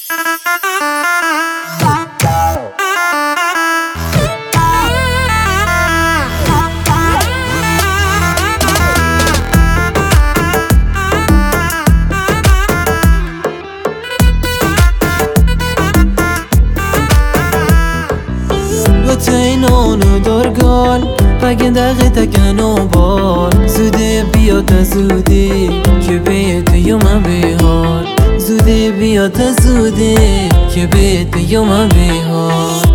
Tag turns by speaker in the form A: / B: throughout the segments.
A: اینانو دارگال بگه دقیقه تکنو بار زوده بیا تا زوده که بیت یا من بیهار زوده بیا تا زوده که بیت یا من بیهار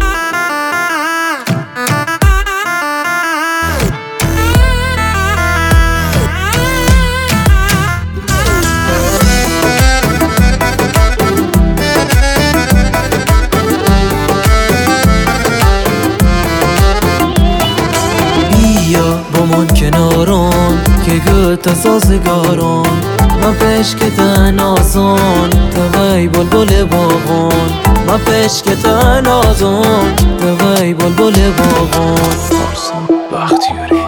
A: با من کناران که گوت سازگاران من پشک تنازان توی بلبل باغان من پشک تنازان توی بلبل باغان بختیاری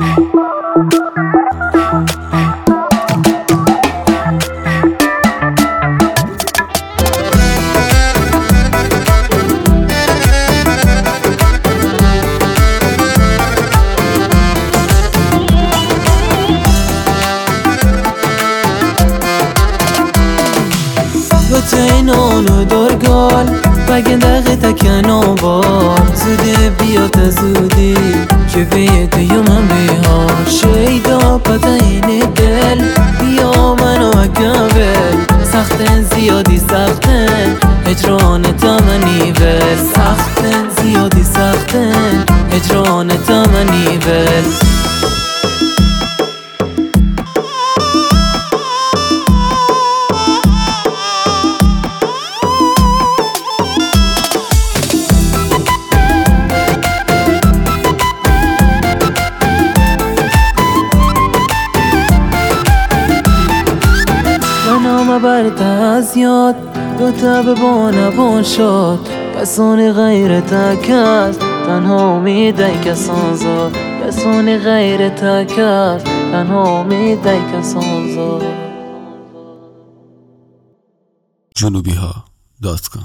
A: اینانو دارگال بگه دقیقه تکنو بار زوده بیا تا زودی که بیت یا من بیهار شیدا پتین دل بیا منو اکبل سختن زیادی سختن هجران تا منی ول سختن زیادی سختن هجران تا منی ول برت از یاد دو تا به بانوان شد کسانی غیر تکست تنها امیده کسان زاد کسانی غیر تکست تنها امیده کسان زاد
B: جنوبیها.com